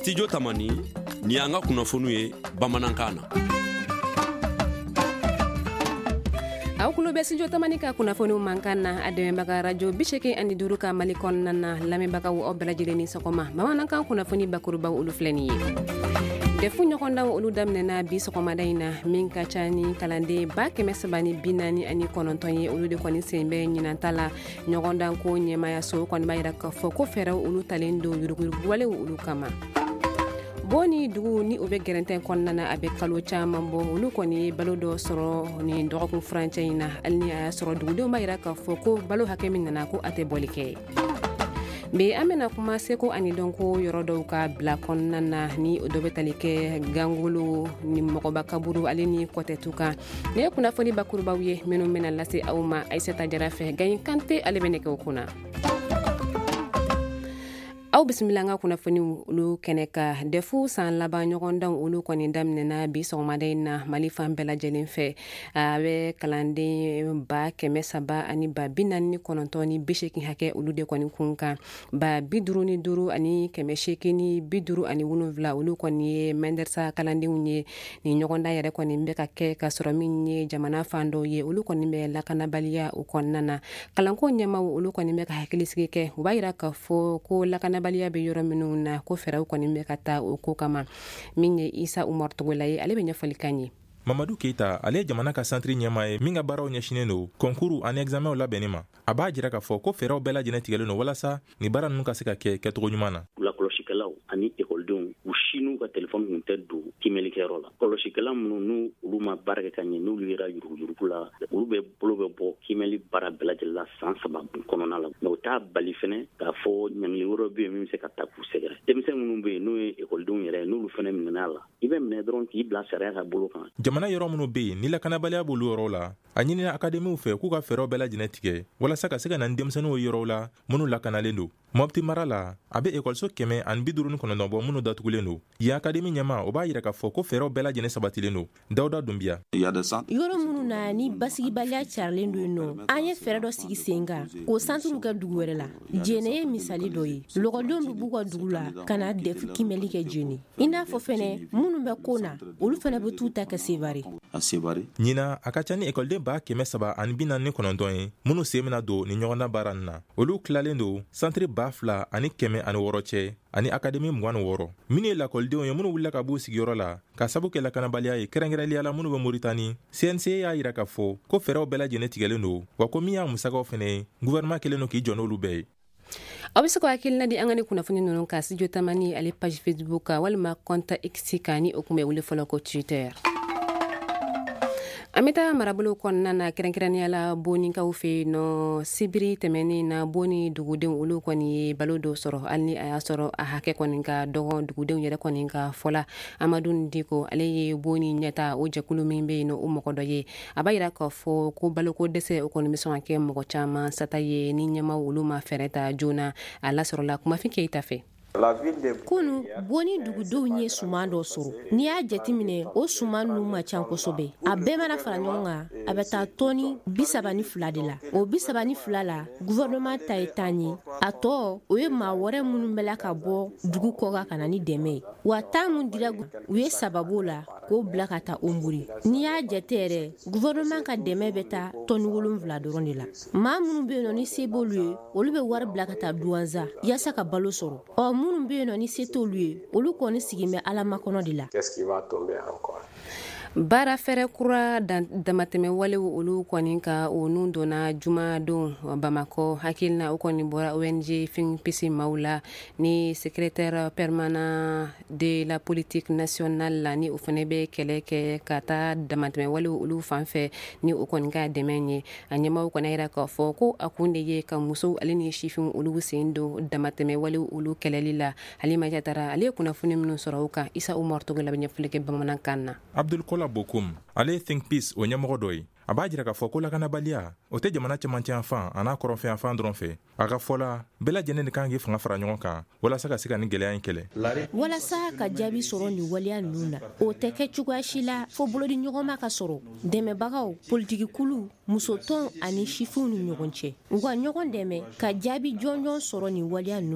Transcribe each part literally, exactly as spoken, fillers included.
Studio Tamani ni anga kunnafoniw ye bamanankan na. aw kulo be studio Tamani ka kunnafoniw mankan na a dɛmɛbaga radio biseke ani duru ka Mali kɔnɔna na lamɛnbagaw aw bɛɛ lajɛlen ni sɔgɔma bamanankan kunnafoni bakurubaw olu filɛ nin ye. defu ɲɔgɔndanw olu daminɛna bi sɔgɔmada in na min ka ca ni kalanden ba kɛmɛ saba ni bi naani ani kɔnɔntɔn ye olu de kɔni sen bɛ ɲinanta la ɲɔgɔndan ko ɲɛmayaso kɔni b'a yira k'a fɔ ko fɛɛrɛw olu talen don yuruguyuruguwalew olu kama. boni dugu ni o bɛ gɛrɛntɛn kɔnɔna na a bɛ kalo caman bɔ olu kɔni ye balo dɔ sɔrɔ ni dɔgɔkun furancɛ in na hali ni a y'a sɔrɔ dugudenw b'a yira k'a fɔ ko balo hakɛ min nana ko a tɛ bɔli kɛ. Be an bɛna kuma seko ani dɔnko yɔrɔ dɔw ka bila kɔnɔna na ni o dɔ bɛ tali kɛ gangolo ni mɔgɔba kaburu ale ni kɔtɛtu kan ne ye kunnafoni bakurubaw ye minnu bɛna lase aw ma Aisata Jara fɛ Gayin Kante ale bɛ nɛgɛw kunna. aw bisimila an ka kunnafoni olu kɛnɛ ka defu san laban ɲɔgɔndan olu kɔni daminɛna bi sɔgɔmada in na Mali fan bɛɛ lajɛlen fɛ a bɛ kalanden ba kɛmɛ saba ani ba bi naani ni kɔnɔntɔn ni bi seegin hakɛ olu de kɔni kun kan ba bi duuru ni duuru ani kɛmɛ seegin ni bi duuru ani wolonwula olu kɔni ye mɛndarisa kalandenw ye ni ɲɔgɔndan yɛrɛ kɔni bɛ ka kɛ ka sɔrɔ min ye jamana fan dɔw ye olu kɔni bɛ lakanabaliya o kɔnɔna na kalanko ɲɛmaw olu kɔni bɛ ka hakilisigi kɛ u b'a yira k'a fɔ ko lakana baliya bɛ yɔrɔ minnu na ko fɛɛrɛw kɔni bɛ ka taa o ko kama min ye Isa Umar Togola ye ale bɛ ɲɛfɔli kan ye. Mamadou Keita ale ye jamana ka centre ɲɛmaa ye min ka baaraw ɲɛsinen don concours ani examenw labɛnni ma a b'a jira k'a fɔ ko fɛɛrɛw bɛɛ lajɛlen tigɛlen don walasa ni baara ninnu ka se ka kɛ kɛcogo ɲuman na. Lakɔlɔsikɛlaw ani ekɔlidenw u si n'u ka telefɔni kun tɛ don kiimɛlikɛyɔrɔ la kɔlɔsikɛla minnu n'u olu ma baara kɛ ka ɲɛ n'olu yɛrɛ yuruguyurugu la olu bɛ bolo bɛ bɔ kiimɛli baara bɛɛ lajɛlen la san saba kɔnɔna la mɛ u t'a bali fɛnɛ k'a fɔ ɲangili wɛrɛ bɛ yen min bɛ se ka taa k'u sɛgɛrɛ denmisɛn minnu bɛ yen n'o ye ekɔlidenw yɛrɛ n'olu fɛnɛ minɛn'a la i bɛ minɛ dɔrɔn k'i bila sariya ka bolo kan. Jamana yɔrɔ minnu bɛ yen ni lakanabaliya b'olu yɔrɔw la a ɲinina akademiw fɛ k'u ka fɛɛrɛw bɛɛ lajɛlen tigɛ walasa ka se ka na ni denmisɛnninw yɔrɔw la minnu lakanalen don. Mopti mara la a bɛ ekɔliso kɛmɛ ani bi duuru ni kɔnɔntɔn bɔ minnu datugulen don yen akademi ɲɛma o b'a yira k'a fɔ ko fɛɛrɛw bɛɛ lajɛlen sabatilen don. Dawuda Dunbiya yɔrɔ minnu na ni basigibaliya carilen don yen nɔ an ye fɛɛrɛ dɔ sigi sen kan k'o santuuru kɛ dugu wɛrɛ la jene ye misali dɔ ye lɔgɔdenw bɛ b'u ka dugu la ka na defu kimɛli kɛ jeni i n'a fɔ fɛnɛ minnu bɛ ko na olu fɛnɛ bɛ t'u ta kɛ sevare ɲina a ka ca ni ekɔliden ba kɛmɛ saba ani bi naani ni kɔnɔntɔn ye minnu sen bɛna don ni ɲɔgɔndan baara nin na olu tilalen don santiri ba fila ani kɛmɛ ani wɔɔrɔ cɛ ani akademi mugan ni wɔɔrɔ minnu ye lakɔlidenw ye minnu wulila ka b'u sigiyɔrɔ la ka sabu kɛ lakanabaliya ye kɛrɛnkɛrɛnliya la minnu bɛ Moritani C N C y'a yira k'a fɔ ko fɛɛrɛw bɛɛ lajɛlen tigɛlen don wa ko min y'a musakaw fɛnɛ ye gouvernement kelen don k'i jɔ n'olu bɛɛ ye. aw bɛ se ka hakilina di an ka ni kunnafoni ninnu ka Studio Tamani ale page Facebook ka walima compte X kan ni o kun bɛ wele fɔlɔ ko Twitter. an bɛ taa marabolo kɔnɔna na kɛrɛnkɛrɛnnenya la bonikaw fɛ yen nɔ sibiri tɛmɛnen na boni dugudenw olu kɔni ye balo dɔ sɔrɔ hali ni a y'a sɔrɔ a hakɛ kɔni ka dɔgɔ dugudenw yɛrɛ kɔni ka fɔla Amadu Diko ale ye boni ɲɛta o jɛkulu min bɛ yen nɔ o mɔgɔ dɔ ye a b'a yira k'a fɔ ko baloko dɛsɛ o kɔni bɛ sɔn ka kɛ mɔgɔ caman sata ye ni ɲɛmaw olu ma fɛɛrɛ ta joona a lasɔrɔla Kumafin Keita fɛ. kunu boni dugudenw ye suman dɔ sɔrɔ n'i y'a jateminɛ o suman ninnu ma can kosɛbɛ a bɛɛ mana fara ɲɔgɔn kan a bɛ taa tɔni bi saba ni fila de la o bi saba ni fila la gouvernement ta ye tan ye a tɔ o ye maa wɛrɛ minnu bɛla ka bɔ dugu kɔkan ka na ni dɛmɛ ye wa tan mun dira u ye sababu la k'o bila ka taa Omburi n'i y'a jate yɛrɛ gouvernement ka dɛmɛ bɛ taa tɔni wolonwula dɔrɔn de la maa minnu bɛ yen nɔ ni se b'olu ye olu bɛ wari bila ka taa Duwanza yaasa ka balo sɔrɔ ɔ minnu bɛ yen nɔ ni se t'olu ye olu kɔni sigin bɛ Ala makɔnɔ de la. baara fɛrɛ kura damatɛmɛ walew olu kɔni ka o nun donna juma don Bamakɔ hakilina o kɔni bɔra O N G Finpisi maaw la ni secrétaire permanent de la politique nationale la ni o fana bɛ kɛlɛ kɛ ka taa damatɛmɛ walew olu fan fɛ ni o kɔni ka dɛmɛ ye a ɲɛmaaw kɔni yira k'a fɔ ko a kun de ye ka musow ale ni sifin olu sen don damatɛmɛ walew olu kɛlɛli la Halima Jatara ale ye kunnafoni minnu sɔrɔ o kan Isa Umar Togola bɛ ɲɛfɔli kɛ bamanankan na. Abdul Kola Bokum ale ye Think Peace o ɲɛmɔgɔ dɔ ye a b'a jira k'a fɔ ko lakanabaliya o tɛ jamana cɛmancɛ yanfan a n'a kɔrɔnfɛ yanfan dɔrɔn fɛ a ka fɔla bɛɛ lajɛlen de kan k'i fanga fara ɲɔgɔn kan walasa ka se ka ni gɛlɛya in kɛlɛ walasa ka jaabi sɔrɔ nin waleya ninnu na o tɛ kɛ cogoya si la fo bolodi ɲɔgɔnma ka sɔrɔ dɛmɛbagaw politikikulu musotɔn ani sifinw ni ɲɔgɔn cɛ u ka ɲɔgɔn dɛmɛ ka jaabi jɔnjɔn sɔrɔ nin waleya ninnu na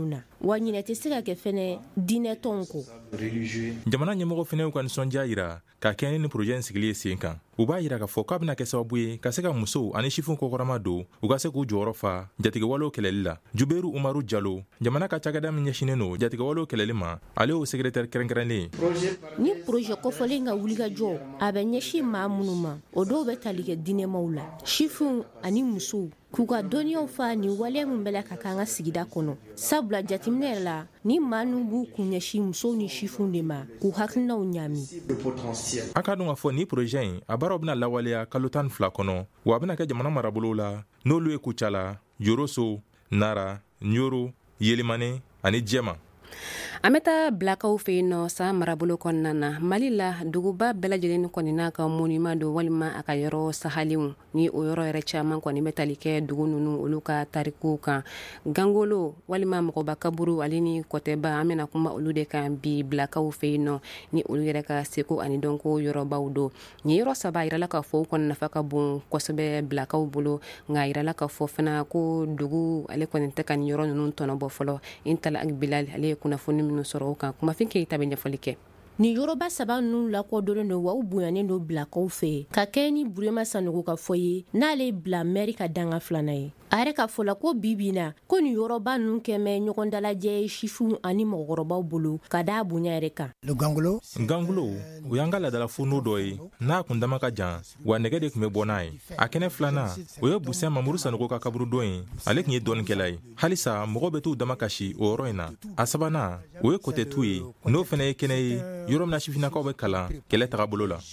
wa ɲinɛ tɛ se ka kɛ fɛnɛ diinɛ tɔnw ko. jamana ɲɛmɔgɔ fɛnɛ y'u ka nisɔndiya yira ka kɛɲɛ ni projet in sigili ye sen kan. u b'a yira k'a fɔ k'a bena kɛ sababu ye ka se ka musow ani sifinw kɔkɔrɔma don u ka se k'u jɔyɔrɔ fa jatigɛwalew kɛlɛli la. juberu umaru jalo jamana ka cakɛda min ɲɛsinen no jatigɛwalew kɛlɛli ma, ale y'o sekretɛri kɛrɛnkɛrɛnnen. ni projet kɔfɔlen ka wuli ka jɔ a bɛ ɲɛsin maa minnu ma, o dɔw bɛ tali kɛ diinɛmaw la, sifinw ani musow k'u ka dɔnniyaw fa ni waleya min bɛla ka kan ka sigida kɔnɔ. sabula jateminɛ yɛrɛ la ni maa nu b'u kun ɲɛsin musow ni sifinw de ma k'u hakilinaw ɲaami. a ka dun k'a fɔ ni projet in a baaraw bena lawaleya kalo tan fila kɔnɔ, wa a bena kɛ jamana marabolow la n'olu ye kucala, yoroso, nara, ɲoro, yelimane ani jɛma. an bɛ taa bilakaw fɛ yen nɔ sa marabolo kɔnɔna na. mali la duguba bɛɛ lajɛlen kɔni n'a ka monument do walima a ka yɔrɔ sahalenw, ni o yɔrɔ yɛrɛ caman kɔni bɛ tali kɛ dugu nunu olu ka tarikuw kan. gangolo walima mɔgɔba kaburu ale ni kɔtɛba an bɛna kuma olu de kan bi bilakaw fɛ yen nɔ, ni olu yɛrɛ ka seko ani dɔnko yɔrɔbaw do. ni yɔrɔ saba yirala ka fɔ u kɔni nafa ka bon kosɛbɛ bilakaw bolo, nka yirala ka fɔ fana ko dugu ale kɔni tɛ ka ni yɔrɔ nunu tɔnɔbɔ fɔlɔ. intala bilal ale ye kunnafoni minnu sɔrɔ o kan, kumafin keyita bɛ ɲɛfɔli kɛ. ni yɔrɔba saba ninnu lakɔdɔnnen do wa u bonyanen do bilakaw fɛ ka kɛ ni burema sanogo ka fɔ ye n'ale bila mɛri ka danga filana ye. a yɛrɛ ka fɔla ko bibi na ko ni yɔrɔba ninnu kɛmɛ ɲɔgɔn dalajɛ ye sifinw ani mɔgɔkɔrɔbaw bolo ka daa bonya yɛrɛ kan. gangolo gangolo o y'an ka ladala funu dɔ ye n'a kun dama ka jan wa nɛgɛ de kun bɛ bɔ n'a ye. a kɛnɛ filana o ye busɛn mamuru sanogo ka kaburu dɔ ye, ale kun ye dɔɔnikɛla ye. halisa mɔgɔ bɛ t'u dama kasi o yɔrɔ in na. a sabanan o ye kotɛtu ye, n'o fɛnɛ ye kɛnɛ ye yɔrɔ mina sifinakaw bɛ kalan kɛlɛ taga bolo la.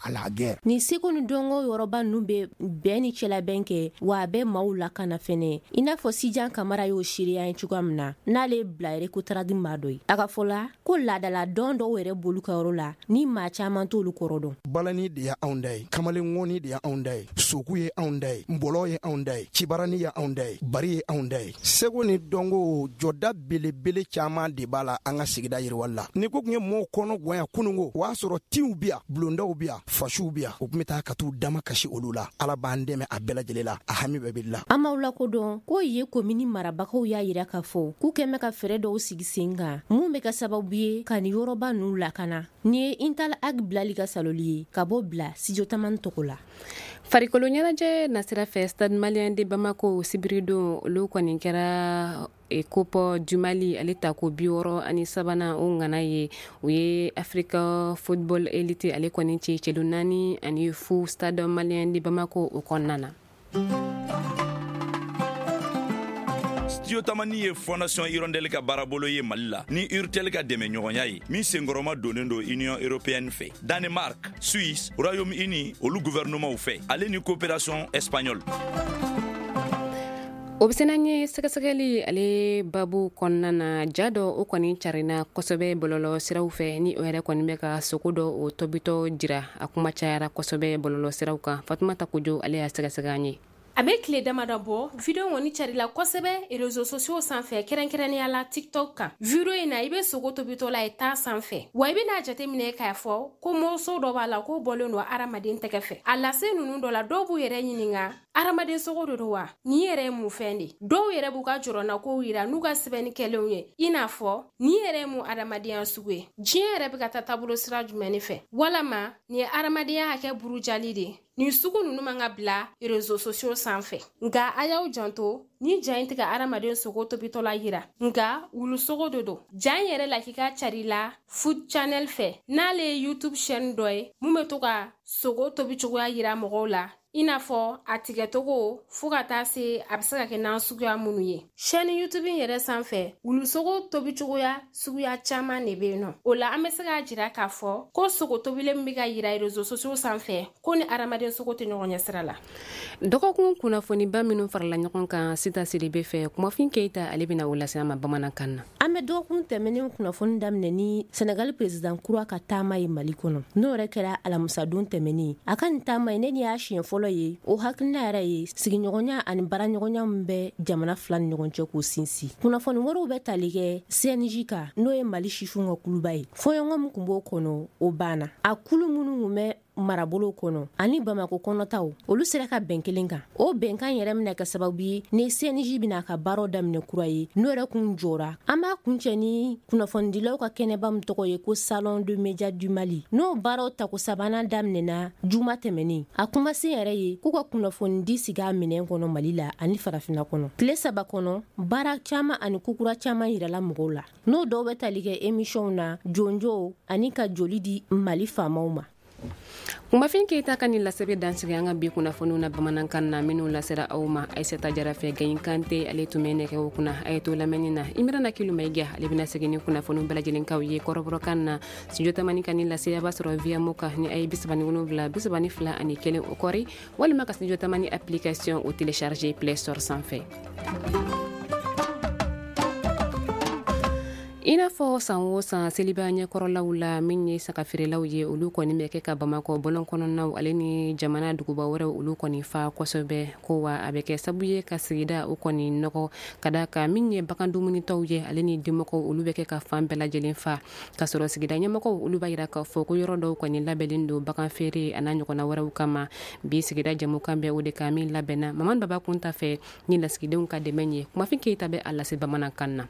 ni seko ni dɔnko yɔrɔba ninnu bɛ bɛɛ ni cɛlabɛn kɛ wa a bɛ maaw lakana fɛnɛ, i n'a fɔ sijan kamara y'o seereya ye cogoya min na n'ale bila yɛrɛ ko taradi maa dɔ ye. a ka fɔla ko laadala dɔn dɔw yɛrɛ bolu ka yɔrɔ la ni maa caman t'olu kɔrɔ dɔn. balani de y' anw da ye, kamalenkɔni de y' anw da ye, soku ye anw da ye, nbɔlɔ ye anw da ye, cibarani ye anw da ye, bari ye anw da ye. seko ni dɔnko jɔda belebele caman de b'a la an ka sigida yiriwali la. ni ko tun ye mɔɔw kɔnɔ gɔnya kunungo, o y'a sɔrɔ tinw bi yan, bulondaw bi yan, fasiw bi yan, u tun bɛ taa ka t'u dama kasi olu la. ala b'an dɛmɛ a bɛɛ lajɛlen la, a hami bɛɛ bɛ la. an m'aw lakodɔn ko ye komini marabagaw y'a yira k'a fɔ k'u kɛmɛ ka fɛɛrɛ dɔw sigi sen kan mun bɛ ka sababu ye ka ni yɔrɔba ninnu lakana. ni ye intala ag bilali ka saloli ye ka bɔ bila studio tamani tɔgɔ la. farikolo ɲɛnajɛ nasira fɛ stade malien de bamako sibiri don olu kɔni kɛra Copa du Mali ale ta ko bi wɔɔrɔ ani sabanan o ŋana ye o ye Africa Football Elite ale kɔni cɛ cɛlu naani ani fu stade malien de bamako o kɔnɔna na. studio tamani ye fondation hirondelle ka baarabolo ye mali la ni urtel ka dɛmɛ ɲɔgɔnya ye min senkɔrɔma donnen do union européenne fɛ. danemark, suisse, royaume-uni olu gouvernement fɛ ale ni coopération espagnole. o bɛ sena ye sɛgɛsɛgɛli ale babu kɔnɔna na ja dɔ o kɔni carina kosɛbɛ bɔlɔlɔ siraw fɛ ni o yɛrɛ kɔni bɛ ka sogo dɔ o tobitɔ jira a kuma cayara kosɛbɛ bɔlɔlɔ siraw kan. fatumata kojo ale y'a sɛgɛsɛgɛ an ye. a bɛ tile damada bɔ video kɔni carila kosɛbɛ réseaux sociaux sanfɛ kɛrɛnkɛrɛnnenya la tiktok kan. video in na i bɛ sogo tobitɔla ye taa sanfɛ wa i bɛna jateminɛ k'a fɔ ko morceau dɔ b'a la ko bɔlen don adamaden tɛgɛ fɛ. a lase ninnu dɔ la dɔw b'u yɛrɛ ɲininka adamaden sogo de don wa ni yɛrɛ ye mun fɛn de. dɔw yɛrɛ b'u ka jɔrɔna kow yira n'u ka sɛbɛnni kɛlenw ye i n'a fɔ ni yɛrɛ ye mun adamadenya sugu ye, diɲɛ yɛrɛ bɛ ka taa taabolo sira jumɛn fɛ, walama ni ye adamadenya hakɛ burujali de. ni sugu ninnu man ka bila réseaux sociaux sanfɛ. nka a y'aw janto ni ja in tɛ ka adamaden sogo tobitɔla yira, nka wulu sogo de don. ja in yɛrɛ la k'i ka carila food channel fɛ n'ale ye youtube chaîne dɔ ye mun bɛ to ka sogo tobicogoya yira mɔgɔw la i n'a fɔ a tigɛtogo fo ka taa se a bɛ se ka kɛ n'an suguya minnu ye. chaîne youtube yɛrɛ sanfɛ wulusogo tobicogoya suguya caman de bɛ yen nɔ. o la an bɛ se k'a jira k'a fɔ ko sogo tobilen min bɛ ka yira réseaux sociaux sanfɛ ko ni adamaden sogo tɛ ɲɔgɔn ɲɛ sira la. dɔgɔkun kunnafoniba minnu farala ɲɔgɔn kan sita siribe fɛ kumafin keyita ale bɛna o lase an ma bamanankan na. an bɛ dɔgɔkun tɛmɛnen kunnafoni daminɛ ni senegal président kura ka taama ye mali kɔnɔ n'o yɛrɛ kɛra alamisadon tɛmɛnen. a ka nin taama ye ne ni y'a siɲɛ fɔlɔ ye o hakilina yɛrɛ ye sigiɲɔgɔnya ani baaraɲɔgɔnya min bɛ jamana fila ni ɲɔgɔn cɛ k'o sinsin. kunnafoni wɛrɛw bɛ tali kɛ C N J kan n'o ye mali sifinw ka kuluba ye. fɔɲɔgɔn min tun b'o kɔnɔ o banna. a kulu minnu tun bɛ marabolo kono ani Bamako kɔnɔtaw olu sera ka bɛn kelen kan. O bɛnkan yɛrɛ mina kɛ sababu ye ni C N J bina ka baaraw daminɛ kura ye n'o yɛrɛ kun jɔra. An b'a kuncɛ ni kunnafonidilaw ka kɛnɛba min tɔgɔ ye ko Salon de Média du Mali. N'o baaraw tako sabanan daminɛna juma tɛmɛnen, a kuma se yɛrɛ ye k'u ka kunnafonidi sigi a minɛn kɔnɔ Mali la ani farafina kɔnɔ. Tile saba kɔnɔ baara caman ani kukura caman yirala mɔgɔw la. N'o dɔw bɛ tali kɛ émission na jonjo ani ka joli di Mali faamaw ma. Kumafin Keita ka ni lasebe dansigi an ka bi kunnafoniw na bamanankan na minnu lasera aw ma Aisata Jarafe Gayin Kante ale tun bɛ nɛgɛ o kunna a ye to lamɛnni na Imrana Kilumaiga ale bɛna segin ni kunnafoniw bɛɛ lajɛlen kaw ye kɔrɔbɔrɔkan na studio tamani ka ni lase a b'a sɔrɔ via Moka ni a ye bisaba ni wolonwula bisaba ni fila ani kelen o kɔri walima ka studio tamani application o télécharger Play Store sanfɛ. I n'a fɔ san o san seliba ɲɛkɔrɔlaw la min ye sagafeerelaw ye olu kɔni bɛ kɛ ka Bamakɔ bɔlɔn kɔnɔnaw ale ni jamana duguba wɛrɛw olu kɔni fa kosɛbɛ ko wa a bɛ kɛ sabu ye ka sigida o kɔni nɔgɔ ka da ka min ye bagan dumunitɔw ye ale ni denmɔgɔw olu bɛ kɛ ka fan bɛɛ lajɛlen fa ka sɔrɔ sigida ɲɛmɔgɔw olu b'a yira k'a fɔ ko yɔrɔ dɔw kɔni labɛnlen don bagan feere a n'a ɲɔgɔnna wɛrɛw kama bi sigida jamukan bɛ o de ka min labɛnna Mamadu Baba Kunta fɛ ni lasigidenw ka dɛmɛ ye Kumafin Keita bɛ a lase bamanankan na.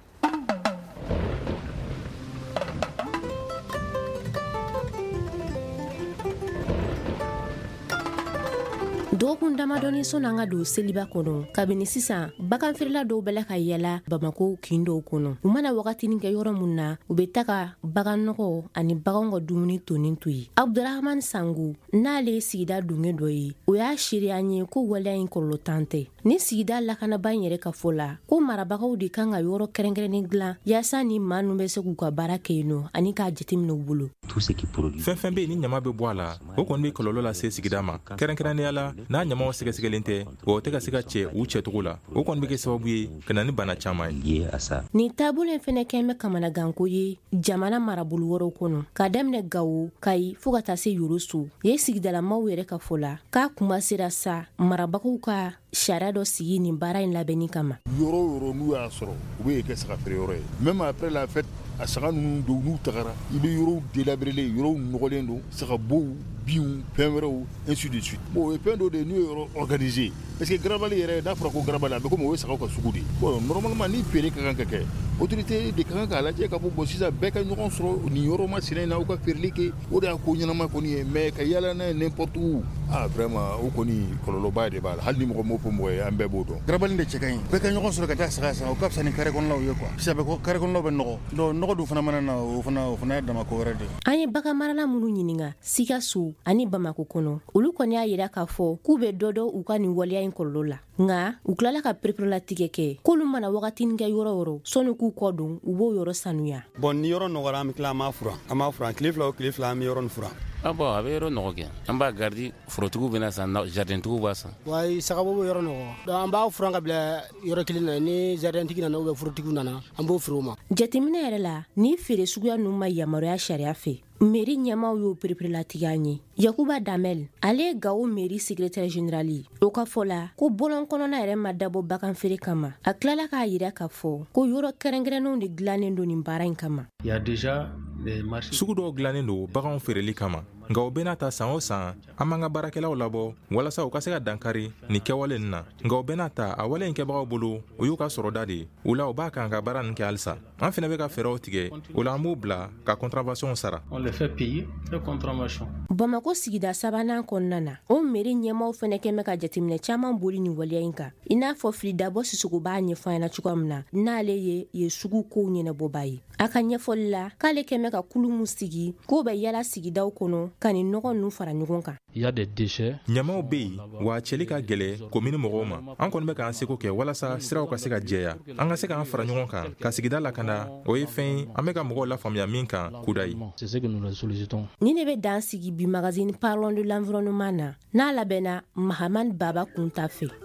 Dɔgɔkun damadɔni sɔn an ka don seliba kɔnɔ kabini sisan baganfeerela dɔw bɛla ka yala Bamako kin dɔw kɔnɔ. U mana wagatinin kɛ yɔrɔ mun na u bɛ taga bagan nɔgɔ ani baganw ka dumuni tonin to ye. Abdurahman Sangu n'ale ye sigida dungɛ dɔ ye o y'a seere an ye ko waleya in kɔlɔlɔ tan tɛ. Ni sigida lakanaba in yɛrɛ ka fɔ la ko marabagaw de kan ka yɔrɔ kɛrɛnkɛrɛnnen dilan yaasa ni maa nu bɛ se k'u ka baara kɛ yen nɔ ani k'a jateminɛ u bolo. Fɛn fɛn bɛ yen ni ɲama bɛ bɔ a la o kɔni bɛ kɔlɔlɔ lase sigida ma kɛrɛnkɛrɛnnenya la n'a ɲamaw sɛgɛsɛgɛlen tɛ o tɛ ka se ka cɛ u cɛcogo la o kɔni bɛ kɛ sababu ye ka na ni bana caman ye. Nin taabolo in fɛnɛ kɛn bɛ kamanaganko ye jamana marabolo wɛrɛw kɔnɔ ka daminɛ Gawo Kayi fo ka taa se Yoroso ye sigidalamaw yɛrɛ ka fɔ la k'a kuma sera sa marabagaw ka sariya dɔ sigi nin baara in labɛnni kama. Yɔrɔ yɔrɔ n'u y'a sɔrɔ u bɛ kɛ sagafeere yɔrɔ ye même après la fête a saga ninnu don n'u tagara i bɛ yɔrɔw délabrés yɔrɔw nɔgɔlen don sagabow binw fɛn wɛrɛw ainsi de suite. Bon o ye fɛn dɔ de n'u ye yɔrɔ organisé parce que garabali yɛrɛ n'a fɔra ko garabali a bɛ komi o ye sagaw ka sugu de ye. Bon normalement ni feere ka kan ka kɛ autorité de ka kan k'a lajɛ ka fɔ bon sisan bɛɛ ka ɲɔgɔn sɔrɔ nin yɔrɔ masina in na u ka feereli kɛ o de y'a ko ɲɛnama kɔni ye mais ka yala n'a ye n'importe où ah vraiment o kɔni kɔlɔlɔba de b'a la hali ni mɔgɔ m'o fɔ mɔgɔ ye an bɛɛ b'o dɔn. Garabali de cɛ ka ɲi bɛɛ ka ɲɔgɔn sɔrɔ ka taa saga san o ka fisa ni kare kɔnɔnaw ye quoi sisan bɛ kare kɔnɔnaw bɛ nɔgɔ donc nɔgɔ dun fana mana na o fana o fana ye damako wɛrɛ de. An ye bagan marala minnu ɲininka Sikaso ani Bamako kɔnɔ olu kɔni y'a yira k'a fɔ k'u bɛ dɔ dɔn u ka nin waleya in kɔlɔlɔ la nka u tilala ka pereperelatigɛ kɛ k'olu mana wagatinin kɛ yɔrɔ yɔrɔ sɔnni k'u kɔ don u b'o yɔrɔ sanuya. Bon ni yɔrɔ nɔgɔra an bɛ tila an b'a furan an b'a furan tile fila o tile fila an bɛ yɔrɔ nin furan. Ah bon a bɛ yɔrɔ nɔgɔ kɛ an b'a gardi forotigiw bɛna san jardintigiw b'a san. Wa sagabo bɛ yɔrɔ nɔgɔ donc an b'a furan ka bila yɔrɔ kelen na ni jardintigi nana ou bien forotigiw nana an b'o feere o ma. Jateminɛ yɛrɛ la ni feere suguya ninnu ma yamaruya sariya fɛ mairie ɲɛmaw y'o pereperelatigɛ an ye. Yakuba Damel ale ye Gawo mairie secrétaire général ye o ka fɔ la ko bɔlɔn kɔnɔna yɛrɛ ma dabɔ bagan feere kama a tilala k'a yira k'a fɔ ko yɔrɔ kɛrɛnkɛrɛnnenw de dilannen don nin baara in kama. Sugu dɔw dilannen don baganw feereli kama nka o bɛna ta san o san an b'an ka baarakɛlaw labɔ walasa u ka se ka dankari nin kɛwale nin na nka o bɛna ta a wale in kɛbagaw bolo o y'u ka sɔrɔda de ye o la u b'a kan ka baara nin kɛ halisa an fɛnɛ bɛ ka fɛɛrɛw tigɛ o la an b'u bila ka contravention sara. Bamako sigida sabanan kɔnɔna na o mairie ɲɛmaw fɛnɛ kɛn bɛ ka jateminɛ caman boli nin waleya in kan i n'a fɔ Filidabɔ Sisogo b'a ɲɛfɔ an ɲɛna cogoya min na n'ale ye ye sugu kow ɲɛnabɔba ye a ka ɲɛfɔli la k'ale kɛn bɛ ka kulu min sigi k'o bɛ yala sigidaw kɔnɔ ka nin nɔgɔ ninnu fara ɲɔgɔn kan. Ɲamaw bɛ yen wa cɛli ka gɛlɛ komini mɔgɔw ma an kɔni bɛ k'an seko kɛ walasa siraw ka se ka jɛya an ka se k'an fara ɲɔgɔn kan ka sigida lakanda o ye fɛn ye an bɛ ka mɔgɔw lafaamuya min kan kuda ye. Ni ne bɛ dan sigi bi magazine Parlons de l'environnement na n'a labɛnna Mahamane Baba Kunta fɛ